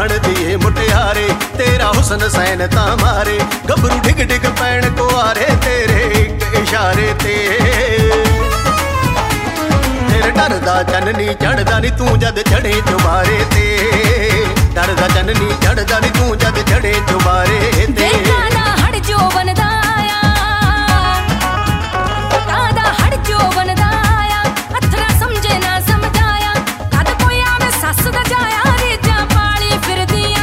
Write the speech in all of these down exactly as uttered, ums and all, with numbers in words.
जान दिए मुटियारे, तेरा हुसन सैन ता मारे, गबरू डिग डिग पैण को आरे तेरे एक इशारे ते। तेरे डरदा चननी चढ़दा नी तू जद चढ़े चुबारे ते, डरदा चननी चढ़दा नी तू जद चढ़े चुबारे ते। हट जो बनदा आया, कादा हट जो बनदा आया, अथरा समझे ना समझाया, कद कोई आवे सस दा जाया, रेजा पाली फिर दिया।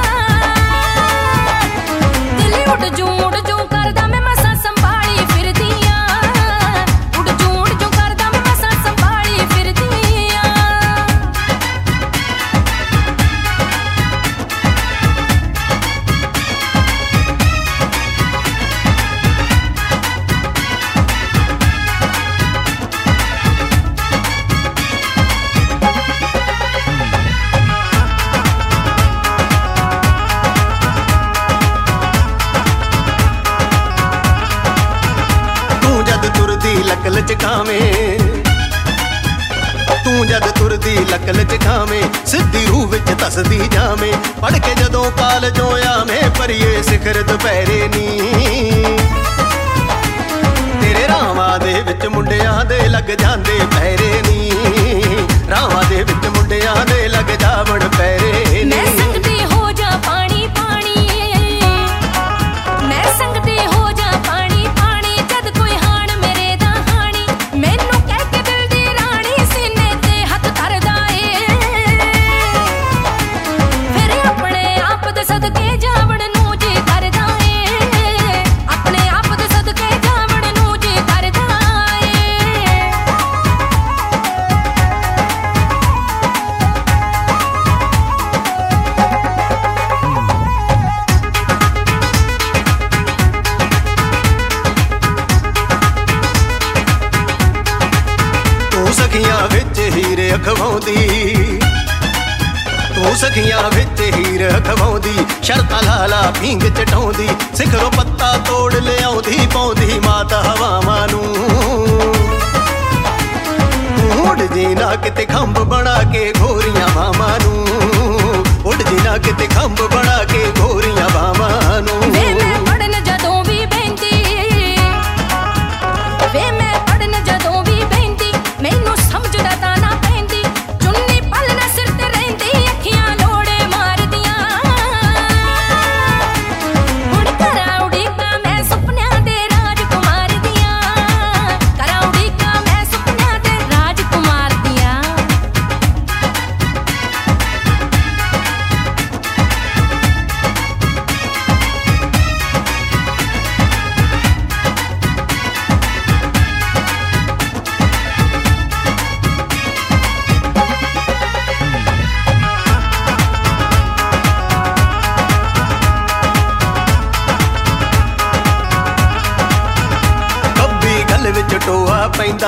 दिल उड़ जू उड़ जू करदा मैं मसा संभाली फिर दिया, उड़ जू उड़ जू करदा मैं मसा संभाली फिर दिया। लक लचकावे तू जद तुरदी लक लचकावे, सिद्धी रूह विच तसदी जावे, पढ़ के जदों कालजों आवे परिए सिखर दुपहरे नी। तेरे रावां दे विच मुंडियां दे लग जांदे पैरे नी, रावां दे विच मुंडियां दे लग जावण पैरे नी। मैं संगती हो जा पानी पानी, मैं संगती हो जा पानी पानी, जद कोई हाण मेरे दा हाणी, मैनू कह के दिल दी रानी सीने ते हथ धरदा ए, फिर अपने आप दे सदके जावण नू जी करदा ए, अपने आप दे सदके जावण नू जी करदा ए। सखियां विच हीर अखवाउंदी, तू सखियां विच हीर अखवाउंदी, शर्तां लाला भींग चटाउंदी, सिखरों पत्ता तोड़ लियाउंदी, पाउंदी माता हवावां नूं। उड़ जी ना किते खंभ बना के घोरियां मामा नूं, उड़ जी ना किते खंभ बना के घोरियां मामा नूं। वे मैं पढ़न जदों भी बहंदी, वे मैं पढ़न जदों भी बहंदी, मैनू समझदा तां ना पैंदी, चुन्नी पलना सिर ते रहिंदी, अखियां लोड़े मारदियां। हुण करा उड़ीका मैं सुपनियां दे राजकुमार दियां, करा उड़ीका मैं सुपनियां दे राजकुमार दियां। गल विच टोआ पैंदा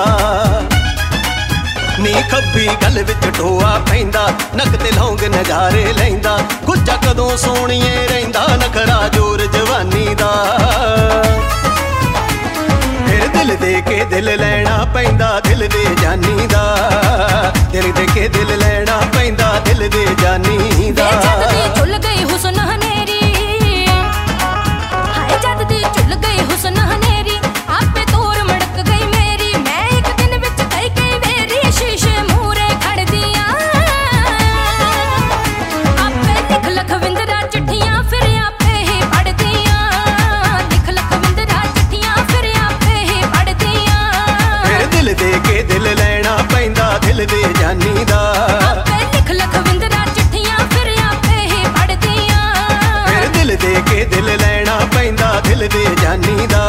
नी, खब्बी गल विच टोआ पैंदा, नक ते लौंग नजारे लैंदा, गुज्जा कदों सोहणीए रहिंदा, नखरा जोर जवानी दा। फिर दिल दे के दिल लैना पैंदा, दिल दे जानी दा, दिल दे के दिल लैना पैंदा, दिल दे जानी दा। जद दी चुल गई हुस्न हनेरी, हाय जद दी चुल गई हुस्न हनेरी, आपे तोर मड़क गई मेरी, मैं एक दिन विच कई कई वेरी शीशे मूरे खड़ दियां। आपे लिख लखविंदरा चिट्ठियां फिर आपे ही पढ़ दियां, लिख लखविंदरा चिट्ठियां फिर आपे ही पढ़ दियां। फिर दिल दे के दिल लैना पैंदा, दिल दे जानी दा। आपे लिख लखविंदरा चिट्ठियां फिर आपे ही पढ़ दियां, फिर दिल दे के दिल लैना पैंदा, दिल दे जानी दा।